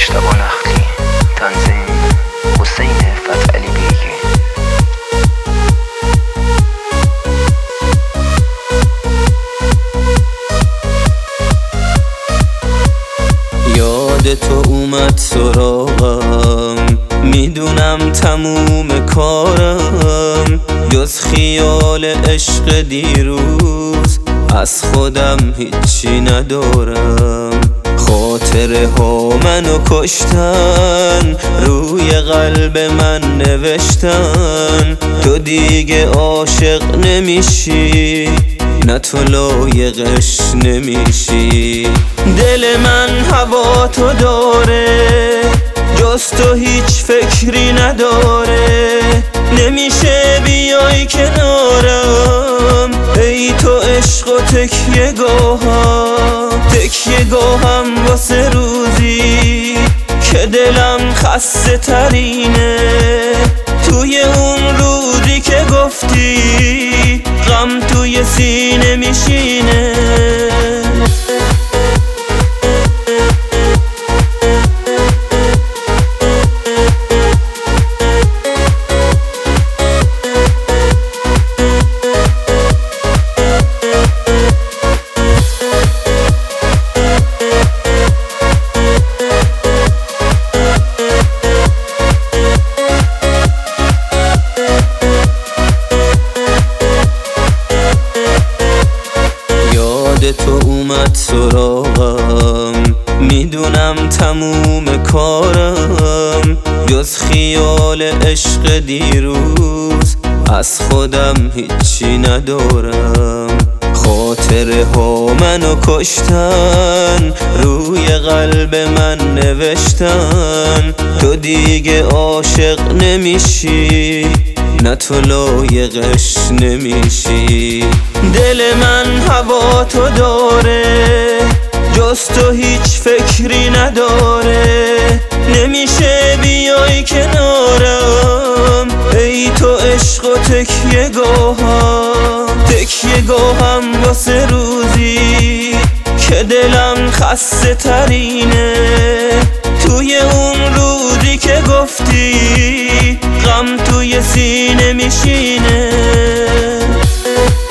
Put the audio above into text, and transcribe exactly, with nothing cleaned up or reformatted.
مجتبی نخلی، تنظیم حسین فتحعلی بیگی. یاد تو اومد سراغم، میدونم تموم کارم، جز خیال عشق دیروز از خودم هیچی ندارم. خاطره ها منو کشتن، روی قلب من نوشتن تو دیگه عاشق نمیشی، نه تو لایقش نمیشی. دل من هوا تو داره، جز تو هیچ فکری نداره. نمیشه بیای کنارم، ای تو عشق و تکیه گاهم، تکیه گاهم واسه روزی که دلم خسته ترینه. توی اون روزی که گفتی غم توی سینه میشینه. تو اومد سراغم، میدونم تموم کارم، جز خیال عشق دیروز از خودم هیچی ندارم. خاطره ها منو کشتن، روی قلب من نوشتن تو دیگه عاشق نمیشی، نه تو لایقش نمیشی. دل من هوا تو داره، جز تو هیچ فکری نداره. نمیشه بیای کنارم، ای تو عشق و تکیه گاهم، تکیه گاهم واسه روزی که دلم خسته ترینه. توی اون روزی که گفتی غم توی سینه میشینه.